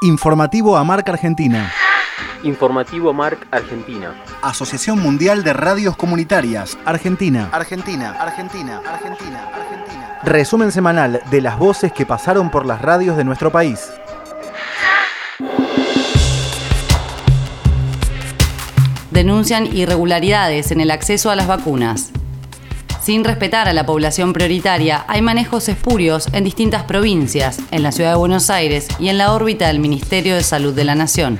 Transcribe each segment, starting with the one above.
Informativo AMARC Argentina. Informativo AMARC Argentina. Asociación Mundial de Radios Comunitarias. Argentina. Argentina. Resumen semanal de las voces que pasaron por las radios de nuestro país. Denuncian irregularidades en el acceso a las vacunas. Sin respetar a la población prioritaria, hay manejos espurios en distintas provincias, en la ciudad de Buenos Aires y en la órbita del Ministerio de Salud de la Nación.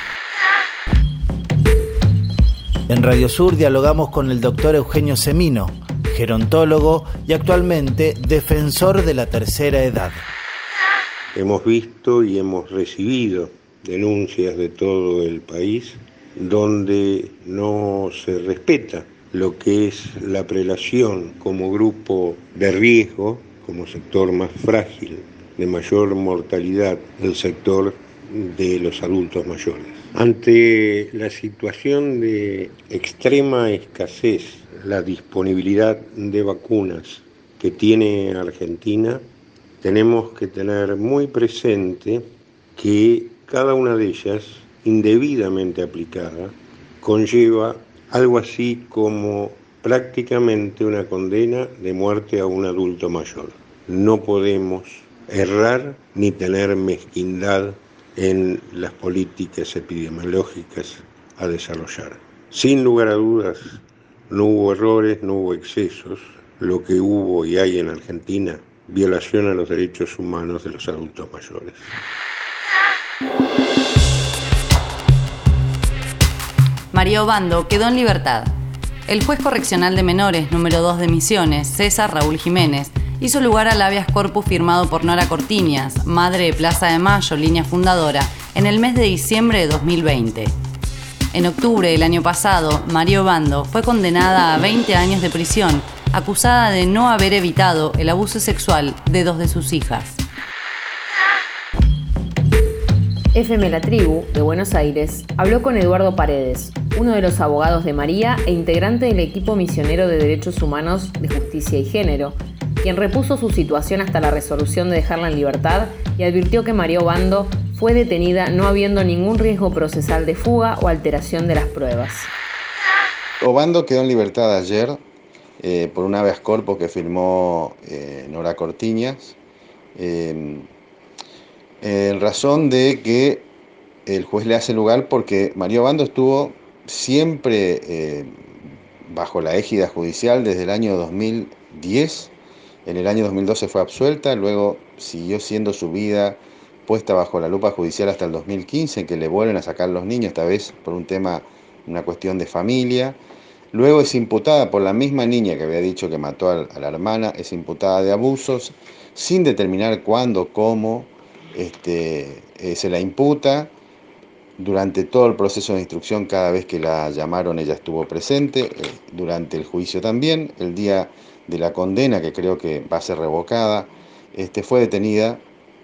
En Radio Sur dialogamos con el doctor Eugenio Semino, gerontólogo y actualmente defensor de la tercera edad. Hemos visto y hemos recibido denuncias de todo el país donde no se respeta lo que es la prelación como grupo de riesgo, como sector más frágil, de mayor mortalidad del sector de los adultos mayores. Ante la situación de extrema escasez, la disponibilidad de vacunas que tiene Argentina, tenemos que tener muy presente que cada una de ellas, indebidamente aplicada, conlleva algo así como prácticamente una condena de muerte a un adulto mayor. No podemos errar ni tener mezquindad en las políticas epidemiológicas a desarrollar. Sin lugar a dudas, no hubo errores, no hubo excesos. Lo que hubo y hay en Argentina, violación a los derechos humanos de los adultos mayores. María Obando quedó en libertad. El juez correccional de menores número 2 de Misiones, César Raúl Jiménez, hizo lugar al habeas corpus firmado por Nora Cortiñas, madre de Plaza de Mayo, línea fundadora, en el mes de diciembre de 2020. En octubre del año pasado, María Obando fue condenada a 20 años de prisión, acusada de no haber evitado el abuso sexual de 2 de sus hijas. FM La Tribu, de Buenos Aires, habló con Eduardo Paredes, uno de los abogados de María e integrante del equipo misionero de Derechos Humanos de Justicia y Género, quien repuso su situación hasta la resolución de dejarla en libertad y advirtió que María Obando fue detenida no habiendo ningún riesgo procesal de fuga o alteración de las pruebas. Obando quedó en libertad ayer por un habeas corpus que firmó Nora Cortiñas, en razón de que el juez le hace lugar porque María Obando estuvo siempre bajo la égida judicial desde el año 2010. En el año 2012 fue absuelta, luego siguió siendo su vida puesta bajo la lupa judicial hasta el 2015, en que le vuelven a sacar los niños, esta vez por un tema, una cuestión de familia. Luego es imputada por la misma niña que había dicho que mató a la hermana, es imputada de abusos, sin determinar cuándo, cómo, se la imputa. Durante todo el proceso de instrucción, cada vez que la llamaron, ella estuvo presente, durante el juicio también. El día de la condena, que creo que va a ser revocada, fue detenida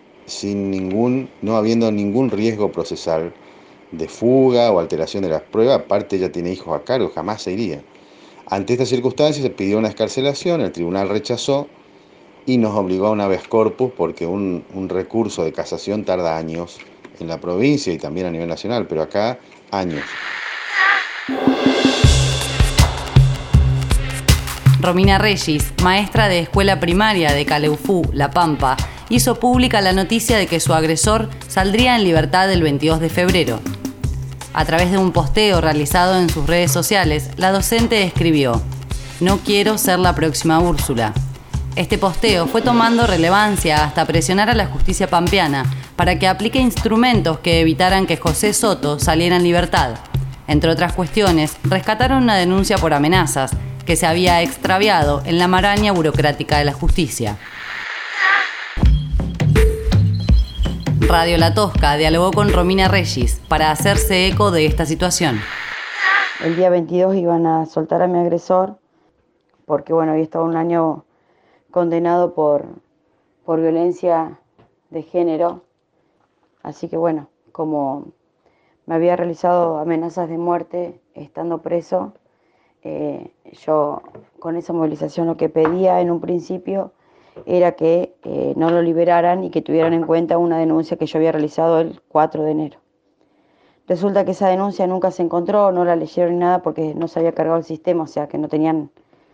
no habiendo ningún riesgo procesal de fuga o alteración de las pruebas. Aparte, ella tiene hijos a cargo, jamás se iría. Ante estas circunstancias se pidió una excarcelación, el tribunal rechazó y nos obligó a un habeas corpus porque un recurso de casación tarda años en la provincia y también a nivel nacional, pero acá años. Romina Regis, maestra de escuela primaria de Caleufú, La Pampa, hizo pública la noticia de que su agresor saldría en libertad el 22 de febrero. A través de un posteo realizado en sus redes sociales, la docente escribió: "No quiero ser la próxima Úrsula". Este posteo fue tomando relevancia hasta presionar a la justicia pampeana para que aplique instrumentos que evitaran que José Soto saliera en libertad. Entre otras cuestiones, rescataron una denuncia por amenazas que se había extraviado en la maraña burocrática de la justicia. Radio La Tosca dialogó con Romina Regis para hacerse eco de esta situación. El día 22 iban a soltar a mi agresor porque, había estado un año condenado por violencia de género. Así que, como me había realizado amenazas de muerte estando preso, yo con esa movilización lo que pedía en un principio era que no lo liberaran y que tuvieran en cuenta una denuncia que yo había realizado el 4 de enero. Resulta que esa denuncia nunca se encontró, no la leyeron ni nada porque no se había cargado el sistema, o sea que no tenían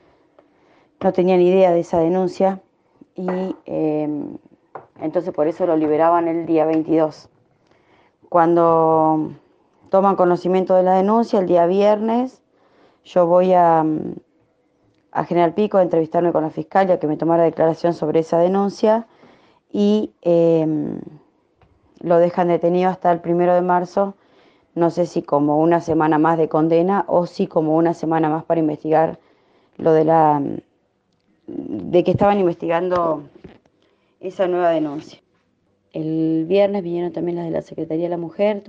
idea de esa denuncia y entonces por eso lo liberaban el día 22. Cuando toman conocimiento de la denuncia, el día viernes, yo voy a General Pico a entrevistarme con la fiscal y a que me tomara declaración sobre esa denuncia y lo dejan detenido hasta el 1 de marzo, no sé si como una semana más de condena o si como una semana más para investigar lo de que estaban investigando esa nueva denuncia. El viernes vinieron también las de la Secretaría de la Mujer,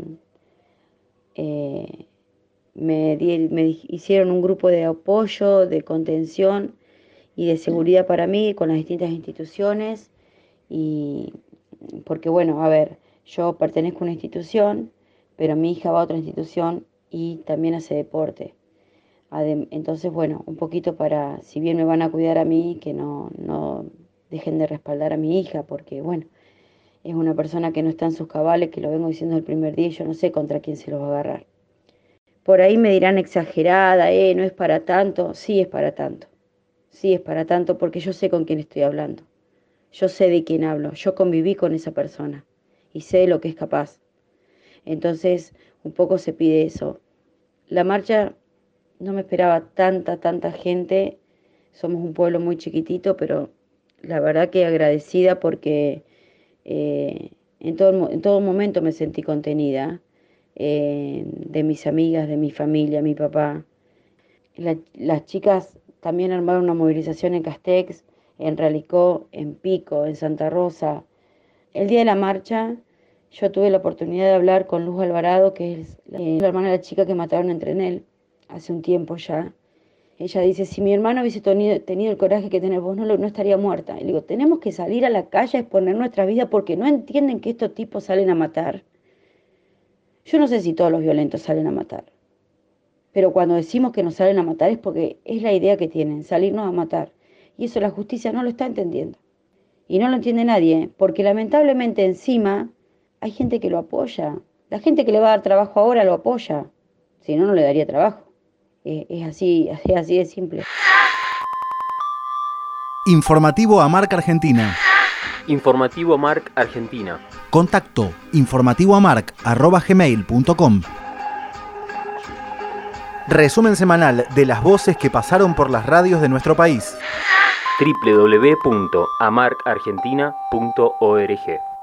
me hicieron un grupo de apoyo, de contención y de seguridad para mí con las distintas instituciones y porque bueno, a ver, yo pertenezco a una institución, pero mi hija va a otra institución y también hace deporte. Entonces, bueno, un poquito para, si bien me van a cuidar a mí, que no dejen de respaldar a mi hija, porque bueno, es una persona que no está en sus cabales, que lo vengo diciendo el primer día y yo no sé contra quién se los va a agarrar. Por ahí me dirán exagerada, no es para tanto. Sí es para tanto. Sí es para tanto porque yo sé con quién estoy hablando. Yo sé de quién hablo. Yo conviví con esa persona y sé de lo que es capaz. Entonces, un poco se pide eso. La marcha no me esperaba tanta gente. Somos un pueblo muy chiquitito, pero la verdad que agradecida porque en todo momento me sentí contenida. De mis amigas, de mi familia, mi papá. Las chicas también armaron una movilización en Castex, en Ralicó, en Pico, en Santa Rosa. El día de la marcha yo tuve la oportunidad de hablar con Luz Alvarado, que es la hermana de la chica que mataron en Trenel hace un tiempo ya. Ella dice, si mi hermano hubiese tenido el coraje que tenés vos, no estaría muerta. Y le digo, tenemos que salir a la calle a exponer nuestra vida porque no entienden que estos tipos salen a matar. Yo no sé si todos los violentos salen a matar, pero cuando decimos que nos salen a matar es porque es la idea que tienen, salirnos a matar. Y eso la justicia no lo está entendiendo. Y no lo entiende nadie, porque lamentablemente encima hay gente que lo apoya. La gente que le va a dar trabajo ahora lo apoya, si no, no le daría trabajo. Es así de simple. Informativo AMARC Argentina. Informativo AMARC Argentina. Contacto informativoamarc@gmail.com. Resumen semanal de las voces que pasaron por las radios de nuestro país. www.amarcargentina.org